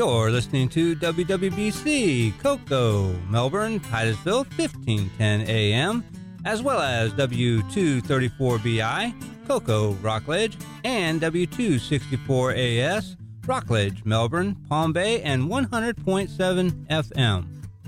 You're listening to WWBC, Cocoa, Melbourne, Titusville, 1510 AM, as well as W234BI, Cocoa, Rockledge, and W264AS, Rockledge, Melbourne, Palm Bay, and 100.7 FM.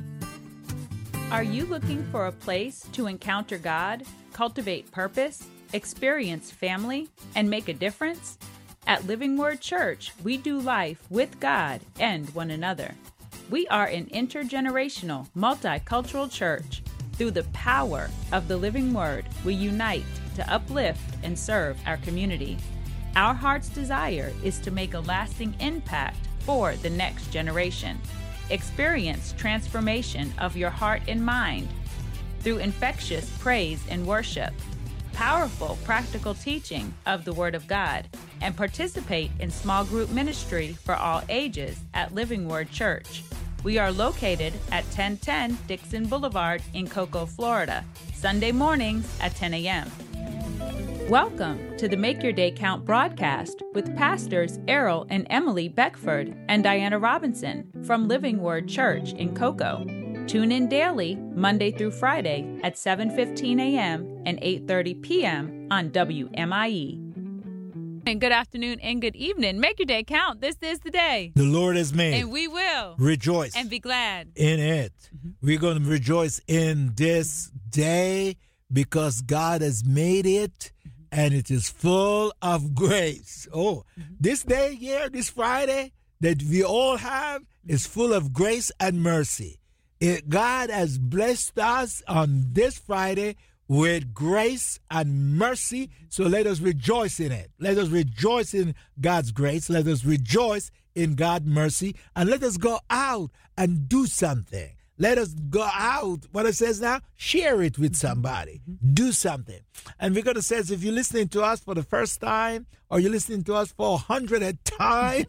Are you looking for a place to encounter God, cultivate purpose, experience family, and make a difference? At Living Word Church, we do life with God and one another. We are an intergenerational, multicultural church. Through the power of the Living Word, we unite to uplift and serve our community. Our heart's desire is to make a lasting impact for the next generation. Experience transformation of your heart and mind through infectious praise and worship, powerful practical teaching of the Word of God, and participate in small group ministry for all ages at Living Word Church. We are located at 1010 Dixon Boulevard in Cocoa, Florida, Sunday mornings at 10 a.m. Welcome to the Make Your Day Count broadcast with Pastors Errol and Emily Beckford and Diana Robinson from Living Word Church in Cocoa. Tune in daily, Monday through Friday at 7:15 a.m. and 8:30 p.m. on WMIE. And good afternoon and good evening. Make your day count. This is the day the Lord has made. And we will rejoice and be glad in it. Mm-hmm. We're going to rejoice in this day because God has made it. And it is full of grace. Oh, this day here, this Friday that we all have is full of grace and mercy. God has blessed us on this Friday with grace and mercy. So let us rejoice in it. Let us rejoice in God's grace. Let us rejoice in God's mercy. And let us go out and do something. Let us go out. What it says now, share it with somebody. Do something. And we're going to say, if you're listening to us for the first time, or you're listening to us for 100th time,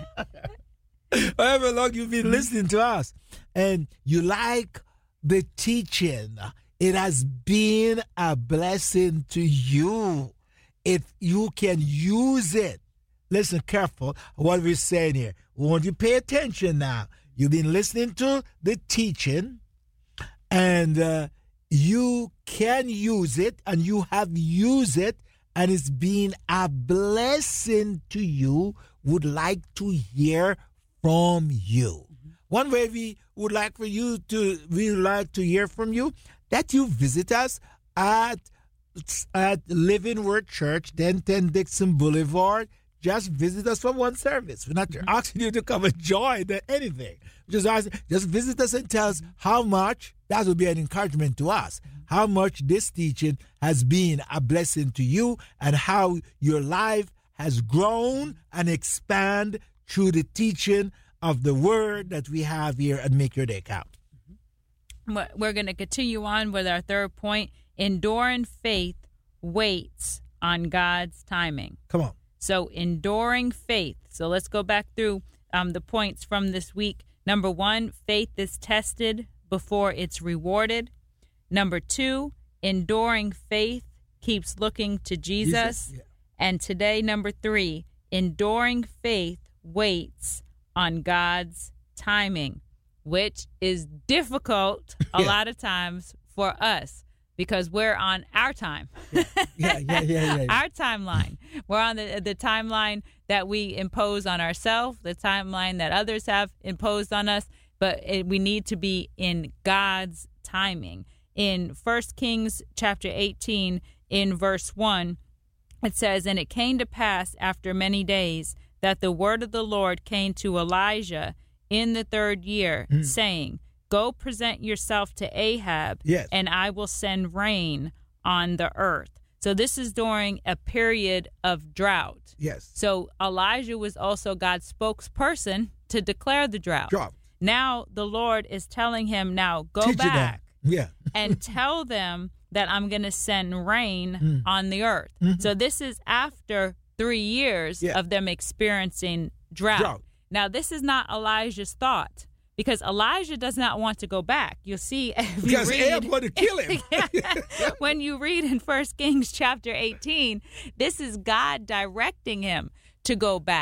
however long you've been listening to us, and you like the teaching, it has been a blessing to you. If you can use it. Listen careful what we're saying here. We want you to pay attention now. You've been listening to the teaching, and you can use it, and you have used it, and it's been a blessing to you. Would like to hear from you. Mm-hmm. One way we would like to hear from you, that you visit us at Living Word Church, 1010 Dixon Boulevard. Just visit us for one service. We're not asking you to come and join anything. Just visit us and tell us how much. That will be an encouragement to us. How much this teaching has been a blessing to you and how your life has grown and expanded through the teaching of the word that we have here at Make Your Day Count. We're going to continue on with our third point. Enduring faith waits on God's timing. Come on. So enduring faith. So let's go back through the points from this week. Number 1, faith is tested before it's rewarded. Number 2, enduring faith keeps looking to Jesus. Yeah. And today, number 3, enduring faith waits on God's timing, which is difficult a lot of times for us. Because we're on our time. Yeah. Our timeline. We're on the timeline that we impose on ourselves, the timeline that others have imposed on us, but we need to be in God's timing. In 1 Kings chapter 18, in verse 1, it says, "And it came to pass after many days that the word of the Lord came to Elijah in the 3rd year, saying, Go present yourself to Ahab, and I will send rain on the earth." So this is during a period of drought. Yes. So Elijah was also God's spokesperson to declare the drought. Now the Lord is telling him, now go back and tell them that I'm going to send rain on the earth. Mm-hmm. So this is after 3 years of them experiencing drought. Now this is not Elijah's thought. Because Elijah does not want to go back. You'll see because Ahab wanted to kill him. When you read in 1 Kings chapter 18, this is God directing him to go back.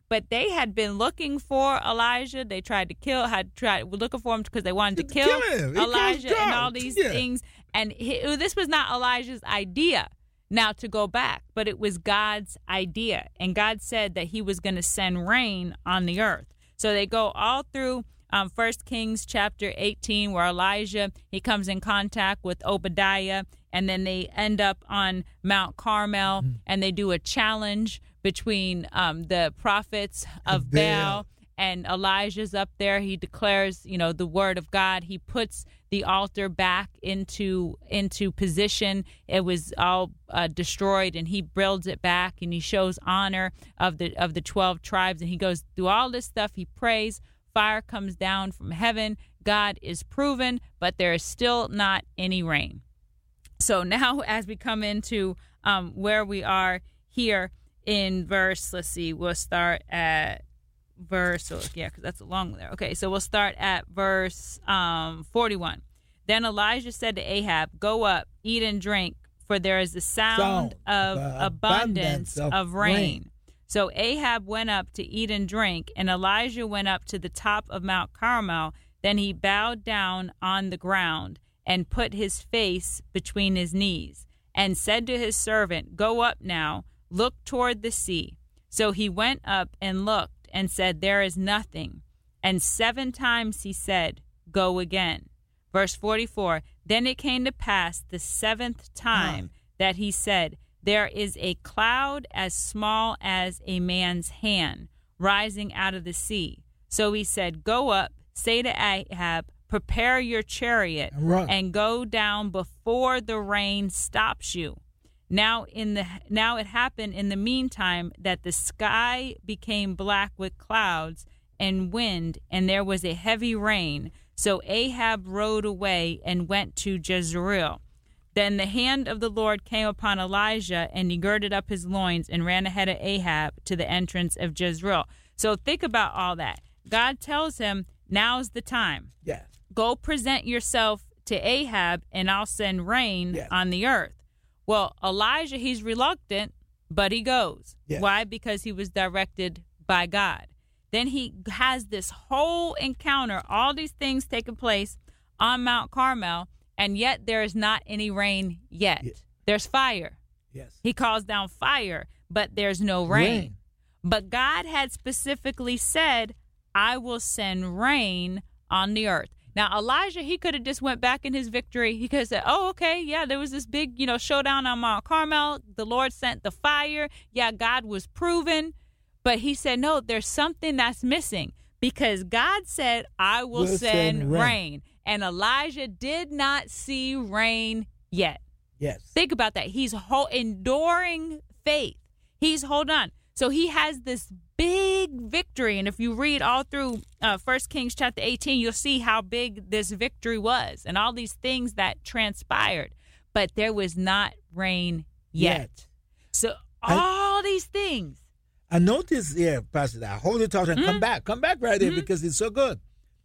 but they had been looking for Elijah. They tried looking for him because they wanted to kill Elijah and all these things. And this was not Elijah's idea now to go back, but it was God's idea. And God said that he was going to send rain on the earth. So they go all through 1 Kings chapter 18, where Elijah, he comes in contact with Obadiah, and then they end up on Mount Carmel, and they do a challenge between the prophets of Baal, and Elijah's up there. He declares, the word of God. He puts the altar back into position. It was all destroyed, and he builds it back, and he shows honor of the 12 tribes, and he goes through all this stuff. He prays. Fire comes down from heaven. God is proven, but there is still not any rain. So now as we come into where we are here in verse, let's see, we'll start at verse, because that's a long one there. Okay, so we'll start at verse 41. Then Elijah said to Ahab, "Go up, eat and drink, for there is the sound of abundance of rain." So Ahab went up to eat and drink, and Elijah went up to the top of Mount Carmel. Then he bowed down on the ground and put his face between his knees and said to his servant, "Go up now, look toward the sea." So he went up and looked and said, "There is nothing." And 7 times he said, "Go again." Verse 44, then it came to pass the 7th time that he said, "There is a cloud as small as a man's hand rising out of the sea." So he said, "Go up, say to Ahab, prepare your chariot and go down before the rain stops you." Now it happened in the meantime that the sky became black with clouds and wind, and there was a heavy rain. So Ahab rode away and went to Jezreel. Then the hand of the Lord came upon Elijah, and he girded up his loins and ran ahead of Ahab to the entrance of Jezreel. So think about all that. God tells him, now's the time. Yeah. Go present yourself to Ahab, and I'll send rain on the earth. Well, Elijah, he's reluctant, but he goes. Yes. Why? Because he was directed by God. Then he has this whole encounter, all these things taking place on Mount Carmel, and yet there is not any rain yet. Yes. There's fire. Yes. He calls down fire, but there's no rain. But God had specifically said, "I will send rain on the earth." Now, Elijah, he could have just went back in his victory. He could have said, "Oh, okay, yeah, there was this big, showdown on Mount Carmel. The Lord sent the fire. Yeah, God was proven." But he said, no, there's something that's missing, because God said, "I will send rain." And Elijah did not see rain yet. Yes. Think about that. He's enduring faith. He's holding on. So he has this big victory. And if you read all through 1 Kings chapter 18, you'll see how big this victory was and all these things that transpired. But there was not rain yet. So all these things. I notice here, Pastor, I hold the thought and come back right there, because it's so good.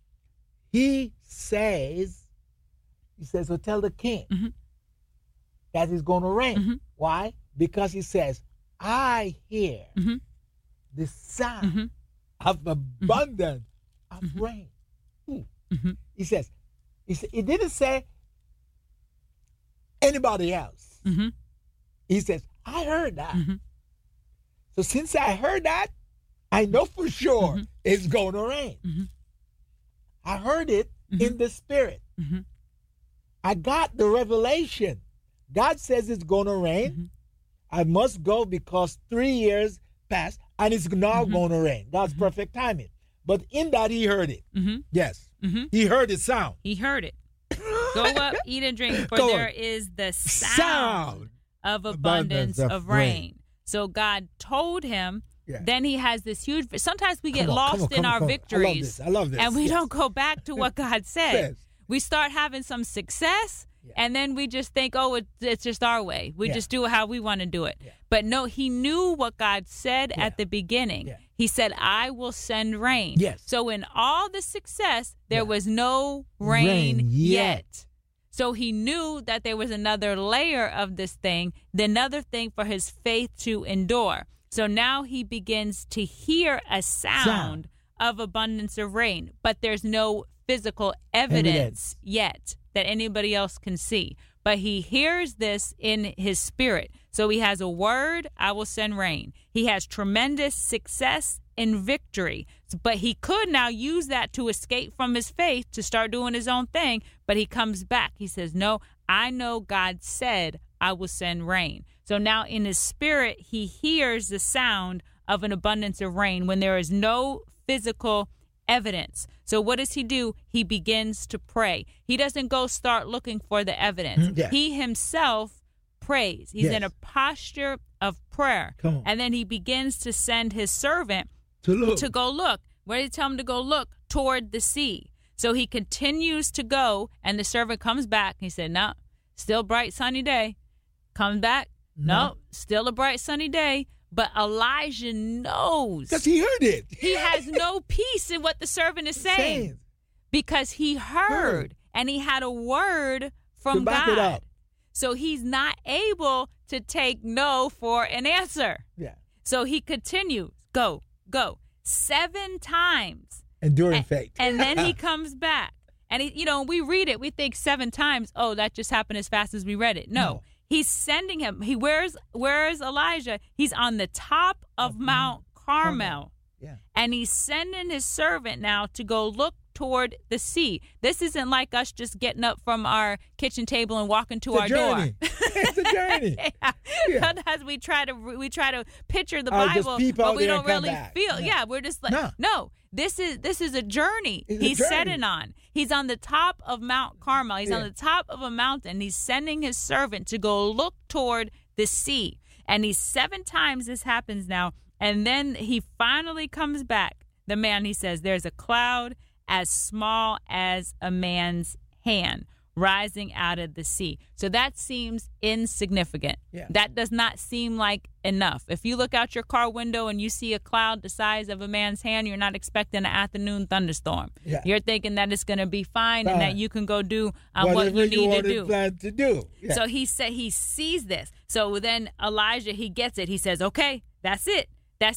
He says, "So tell the king that it's going to rain." Why? Because he says, "I hear the sound of abundance of rain." He says, it didn't say anybody else. He says, "I heard that." So since I heard that, I know for sure it's going to rain. I heard it in the spirit. I got the revelation. God says it's going to rain. I must go because 3 years passed and it's now going to rain. God's perfect timing. But in that, he heard it. Yes. He heard the sound. He heard it. Go up, eat and drink, for there is the sound of abundance of rain. So God told him. Then he has this huge. Sometimes we get lost in our victories. I love this. And we don't go back to what God said. We start having some success, and then we just think, oh, it's just our way. We just do it how we want to do it. But no, he knew what God said at the beginning. He said, "I will send rain." So in all the success, there was no rain yet. So he knew that there was another layer of this thing, another thing for his faith to endure. So now he begins to hear a sound of abundance of rain, but there's no physical evidence yet that anybody else can see. But he hears this in his spirit. So he has a word, I will send rain. He has tremendous success and victory. But he could now use that to escape from his faith, to start doing his own thing. But he comes back. He says, no, I know God said I will send rain. So now in his spirit, he hears the sound of an abundance of rain when there is no physical evidence. So what does he do? He begins to pray. He doesn't go start looking for the evidence. He himself prays. He's in a posture of prayer. And then he begins to send his servant to go look. Where did he tell him to go look? Toward the sea. So he continues to go, and the servant comes back. He said, no, still bright, sunny day. Comes back. No, still a bright, sunny day. But Elijah knows. Because he heard it. He has no peace in what the servant is saying. Because he heard. And he had a word from God. It up. So he's not able to take no for an answer. So he continues. Go. 7 times. Enduring faith. And then he comes back. And, we read it. We think 7 times, oh, that just happened as fast as we read it. No. He's sending him. Where's Elijah? He's on the top of Mount Carmel. And he's sending his servant now to go look toward the sea. This isn't like us just getting up from our kitchen table and walking to our door. It's a journey. Sometimes we try to picture the Bible, but we don't really feel. We're just like, no. This is a journey he's setting on. He's on the top of Mount Carmel. He's on the top of a mountain. He's sending his servant to go look toward the sea. And he's 7 times this happens now. And then he finally comes back. The man, he says, there's a cloud as small as a man's hand rising out of the sea. So that seems insignificant. That does not seem like enough. If you look out your car window and you see a cloud the size of a man's hand, you're not expecting an afternoon thunderstorm. You're thinking that it's going to be fine and that you can go do what you need to do. So he said he sees this. So then Elijah, he gets it. He says, okay, that's it. That's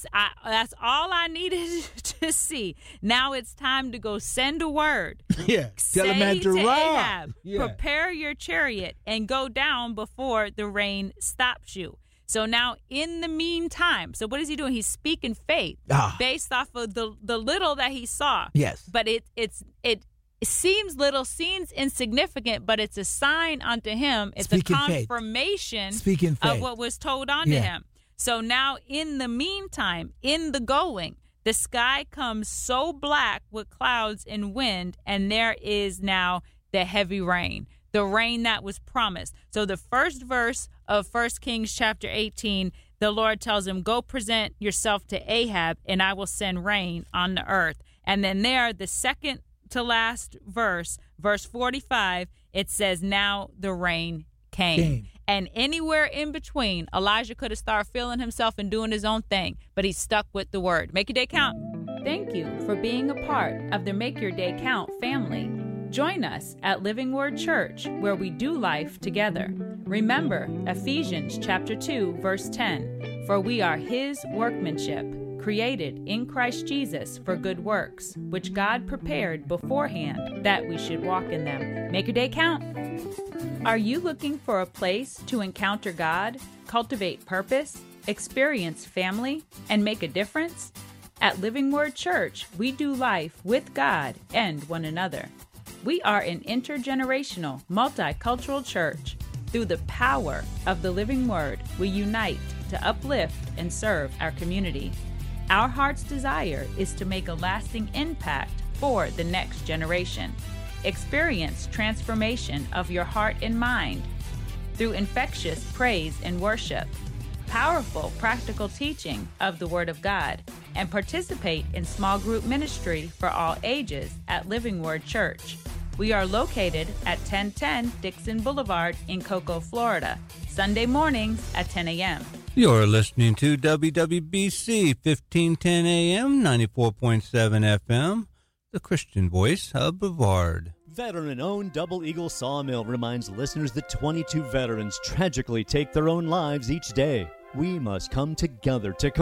all I needed to see. Now it's time to go send a word. Tell him to Ahab, prepare your chariot and go down before the rain stops you. So now in the meantime, so what is he doing? He's speaking faith based off of the little that he saw. But it seems little, seems insignificant, but it's a sign unto him. It's a confirmation of what was told unto him. So now in the meantime, in the going, the sky comes so black with clouds and wind, and there is now the heavy rain, the rain that was promised. So the first verse of 1 Kings chapter 18, the Lord tells him, go present yourself to Ahab, and I will send rain on the earth. And then there, the second to last verse, verse 45, it says, now the rain came. And anywhere in between, Elijah could have started feeling himself and doing his own thing, but he stuck with the word. Make your day count. Thank you for being a part of the Make Your Day Count family. Join us at Living Word Church, where we do life together. Remember Ephesians chapter 2, verse 10, for we are his workmanship, created in Christ Jesus for good works, which God prepared beforehand that we should walk in them. Make your day count. Are you looking for a place to encounter God, cultivate purpose, experience family, and make a difference? At Living Word Church, we do life with God and one another. We are an intergenerational, multicultural church. Through the power of the Living Word, we unite to uplift and serve our community. Our heart's desire is to make a lasting impact for the next generation. Experience transformation of your heart and mind through infectious praise and worship, powerful practical teaching of the Word of God, and participate in small group ministry for all ages at Living Word Church. We are located at 1010 Dixon Boulevard in Cocoa, Florida, Sunday mornings at 10 a.m. You're listening to WWBC 1510 AM, 94.7 FM, the Christian voice of Brevard. Veteran-owned Double Eagle Sawmill reminds listeners that 22 veterans tragically take their own lives each day. We must come together to